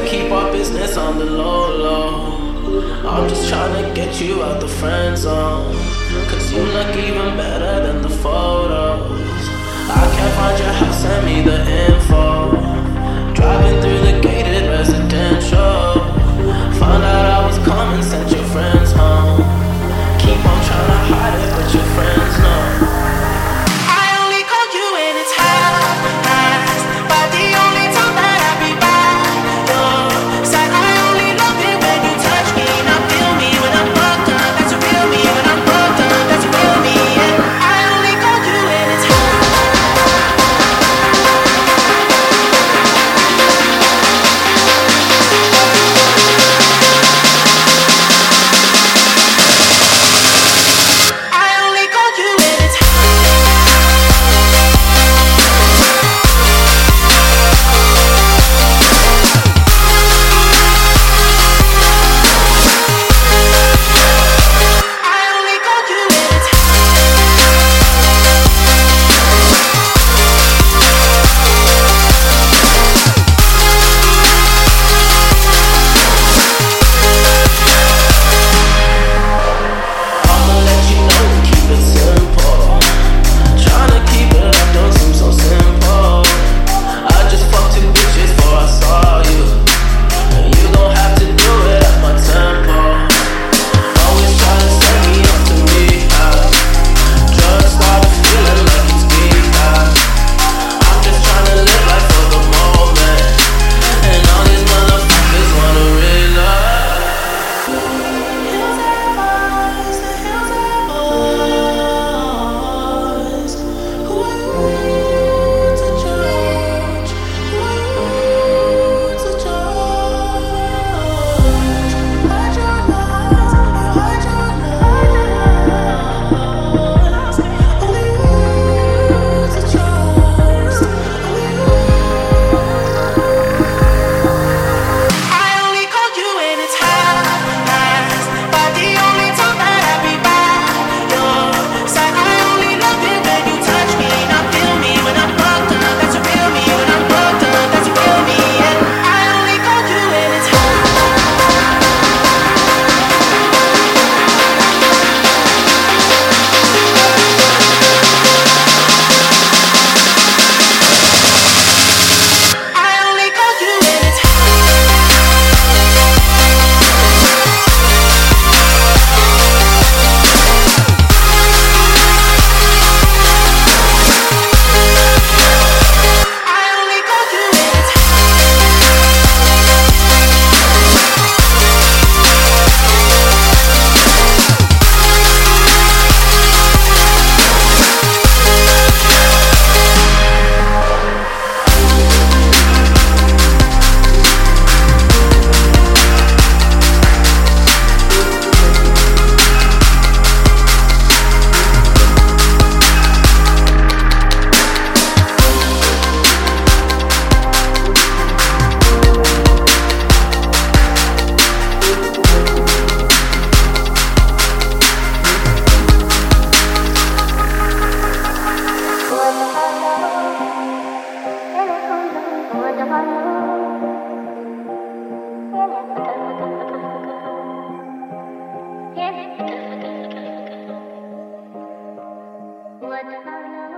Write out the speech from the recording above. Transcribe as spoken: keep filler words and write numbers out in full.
keep our business on the low, low. I'm just trying to get you out the friend zone, cause you look even better than the photos. I can't find your house, send me the info. Driving through the gated residential, found out I was coming, sent your friends home. Keep on trying to hide it, but your friends know. What